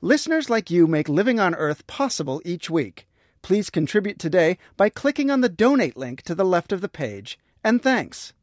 Listeners like you make Living on Earth possible each week. Please contribute today by clicking on the donate link to the left of the page. And thanks.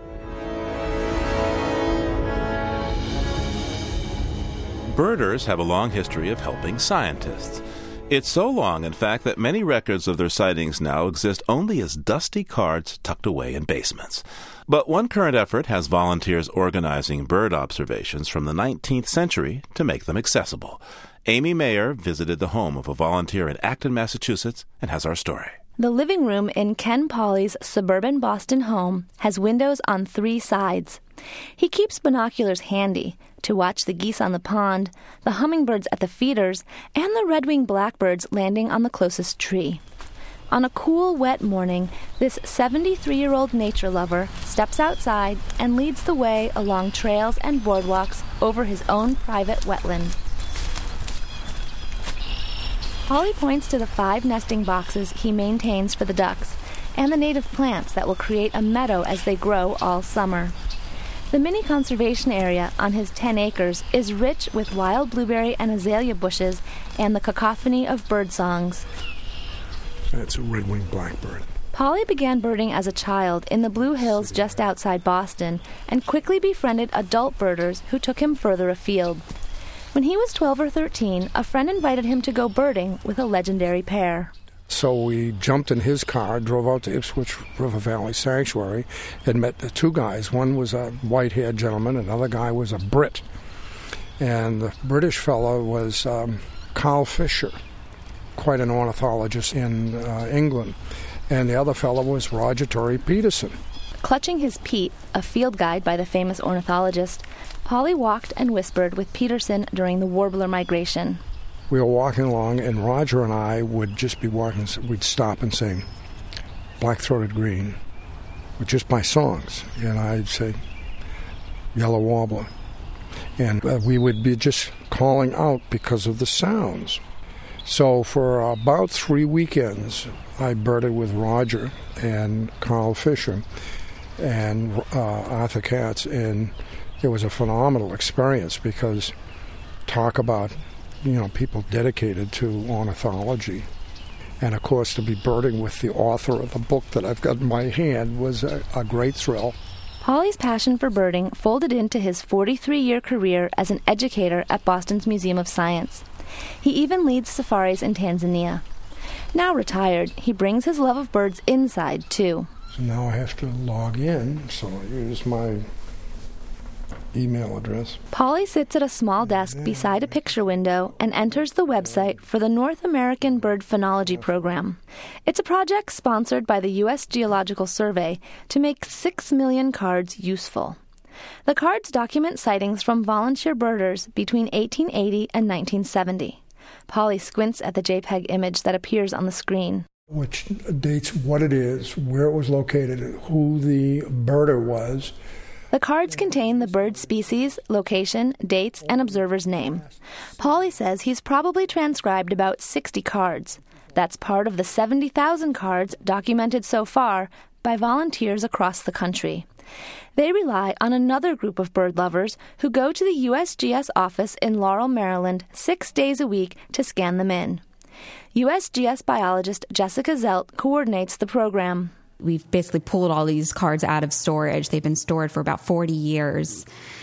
Birders have a long history of helping scientists. It's so long, in fact, that many records of their sightings now exist only as dusty cards tucked away in basements. But one current effort has volunteers organizing bird observations from the 19th century to make them accessible. Amy Mayer visited the home of a volunteer in Acton, Massachusetts, and has our story. The living room in Ken Pauley's suburban Boston home has windows on 3 sides. He keeps binoculars handy to watch the geese on the pond, the hummingbirds at the feeders, and the red-winged blackbirds landing on the closest tree. On a cool, wet morning, this 73-year-old nature lover steps outside and leads the way along trails and boardwalks over his own private wetland. Pauley points to the 5 nesting boxes he maintains for the ducks and the native plants that will create a meadow as they grow all summer. The mini conservation area on his 10 acres is rich with wild blueberry and azalea bushes and the cacophony of bird songs. That's a red-winged blackbird. Pauley began birding as a child in the Blue Hills just outside Boston and quickly befriended adult birders who took him further afield. When he was 12 or 13, a friend invited him to go birding with a legendary pair. So we jumped in his car, drove out to Ipswich River Valley Sanctuary, and met the 2 guys. One was a white-haired gentleman, another guy was a Brit. And the British fellow was Carl Fisher, quite an ornithologist in England. And the other fellow was Roger Torrey Peterson. Clutching his Pete, a field guide by the famous ornithologist, Pauley walked and whispered with Peterson during the warbler migration. We were walking along, and Roger and I would just be walking. We'd stop and sing Black-Throated Green, with just my songs. And I'd say Yellow Warbler. And we would be just calling out because of the sounds. So for about 3 weekends, I birded with Roger and Carl Fisher and Arthur Katz, and it was a phenomenal experience because talk about, people dedicated to ornithology. And, of course, to be birding with the author of the book that I've got in my hand was a great thrill. Pauley's passion for birding folded into his 43-year career as an educator at Boston's Museum of Science. He even leads safaris in Tanzania. Now retired, he brings his love of birds inside, too. So now I have to log in, so I use my email address. Pauley sits at a small desk beside a picture window and enters the website for the North American Bird Phenology Program. It's a project sponsored by the U.S. Geological Survey to make 6 million cards useful. The cards document sightings from volunteer birders between 1880 and 1970. Pauley squints at the JPEG image that appears on the screen. Which dates what it is, where it was located, who the birder was. The cards contain the bird species, location, dates, and observer's name. Pauley says he's probably transcribed about 60 cards. That's part of the 70,000 cards documented so far by volunteers across the country. They rely on another group of bird lovers who go to the USGS office in Laurel, Maryland, 6 days a week to scan them in. USGS biologist Jessica Zelt coordinates the program. We've basically pulled all these cards out of storage. They've been stored for about 40 years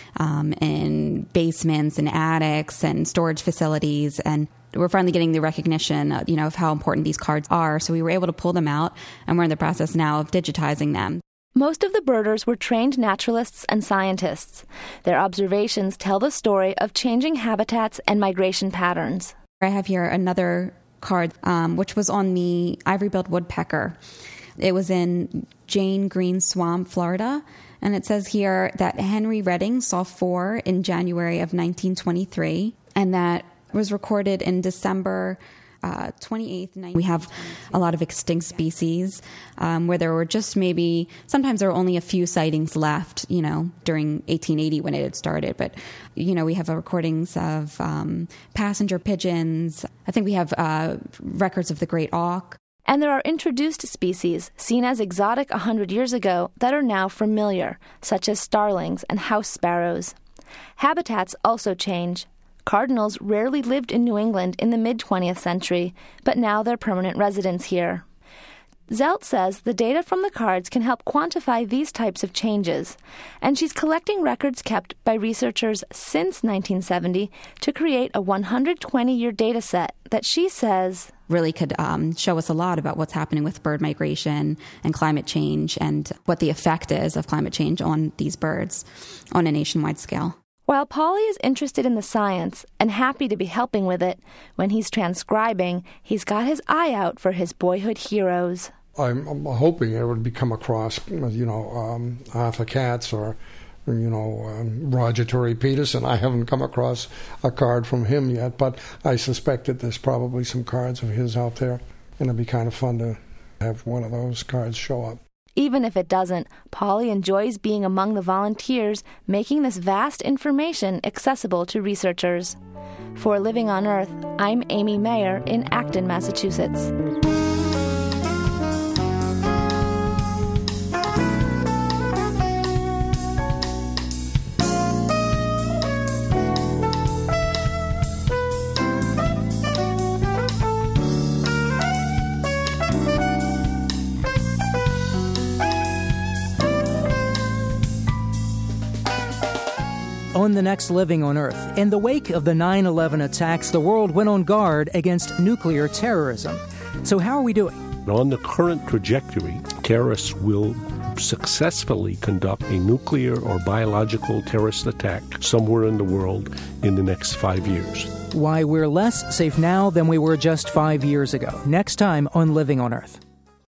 in basements and attics and storage facilities. And we're finally getting the recognition, of how important these cards are. So we were able to pull them out, and we're in the process now of digitizing them. Most of the birders were trained naturalists and scientists. Their observations tell the story of changing habitats and migration patterns. I have here another card, which was on the ivory-billed woodpecker. It was in Jane Green Swamp, Florida, and it says here that Henry Redding saw 4 in January of 1923, and that was recorded in December 28th. We have a lot of extinct species where there were just maybe, sometimes there were only a few sightings left, during 1880 when it had started. But, we have recordings of passenger pigeons. I think we have records of the great auk. And there are introduced species seen as exotic 100 years ago that are now familiar, such as starlings and house sparrows. Habitats also change. Cardinals rarely lived in New England in the mid-20th century, but now they're permanent residents here. Zelt says the data from the cards can help quantify these types of changes, and she's collecting records kept by researchers since 1970 to create a 120-year data set that she says really could show us a lot about what's happening with bird migration and climate change and what the effect is of climate change on these birds on a nationwide scale. While Pauly is interested in the science and happy to be helping with it, when he's transcribing, he's got his eye out for his boyhood heroes. I'm hoping I would come across, Arthur Katz or, Roger Tory Peterson. I haven't come across a card from him yet, but I suspect that there's probably some cards of his out there, and it'd be kind of fun to have one of those cards show up. Even if it doesn't, Pauly enjoys being among the volunteers, making this vast information accessible to researchers. For Living on Earth, I'm Amy Mayer in Acton, Massachusetts. On the next Living on Earth, in the wake of the 9/11 attacks, the world went on guard against nuclear terrorism. So how are we doing? On the current trajectory, terrorists will successfully conduct a nuclear or biological terrorist attack somewhere in the world in the next 5 years. Why we're less safe now than we were just 5 years ago. Next time on Living on Earth.